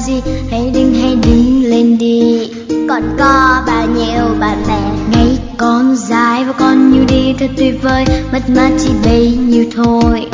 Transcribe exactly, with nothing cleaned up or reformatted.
gì, hãy đứng hãy đứng lên đi. Còn có bao nhiêu bạn bè, ngày còn dài và còn nhiều đi thật tuyệt vời, mất mát chỉ bấy nhiêu thôi.